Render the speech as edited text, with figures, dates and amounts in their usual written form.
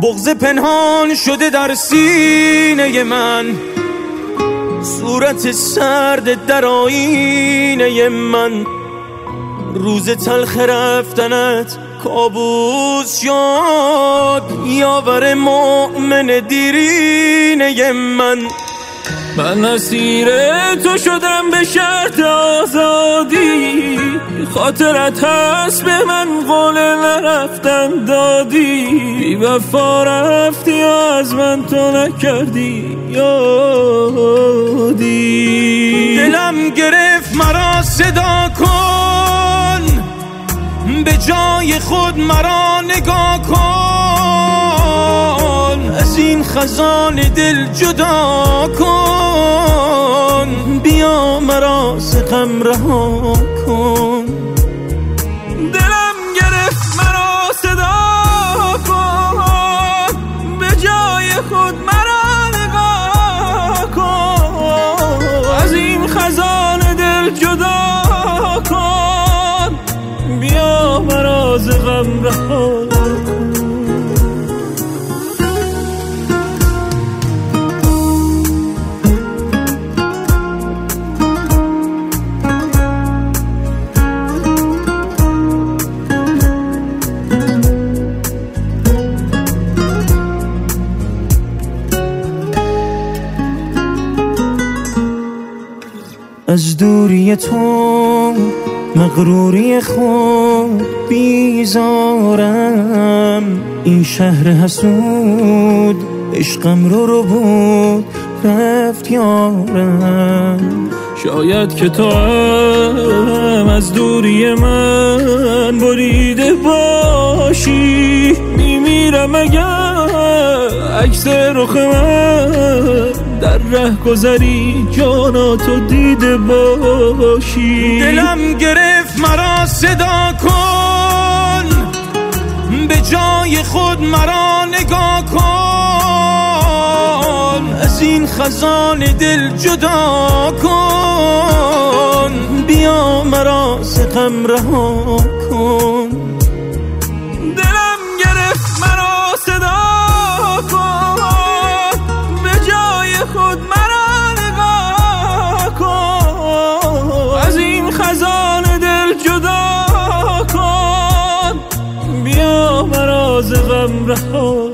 بغض پنهان شده در سینه من، صورت سرد در آینه من. روز تلخ رفتنت کابوس شد، یاور مؤمن دیرینه من. من اسیر تو شدم به شرط آزادی، خاطرت هست به من قول نرفتن دادی. بی وفا رفتی از من تو نکردی یادی. دلم گرفت مرا صدا کن، به جای خود مرا نگاه کن. از این خزان دل جدا کن، بیا مرا ز غم رها کن. دلم گرفت مرا صدا کن، به جای خود مرا نگاه کن. از این خزان دل جدا کن، بیا مرا ز غم رها کن. از دوری تو مغروری خود بیزارم. این شهر حسود عشقم رو بود رفت یارم. شاید که تو هم از دوری من بریده باشی. میمیرم اگر عکس رخ من در ره گذری جاناتو دیده باشی. دلم گرفت مرا صدا کن، به جای خود مرا نگاه کن. از این خزان دل جدا کن، بیا مرا ز غم رها کن. دلم گرفت مرا صدا کن، به جای خود مرا نگاه کن. از این خزان دل جدا کن، بیا مرا ز غم رها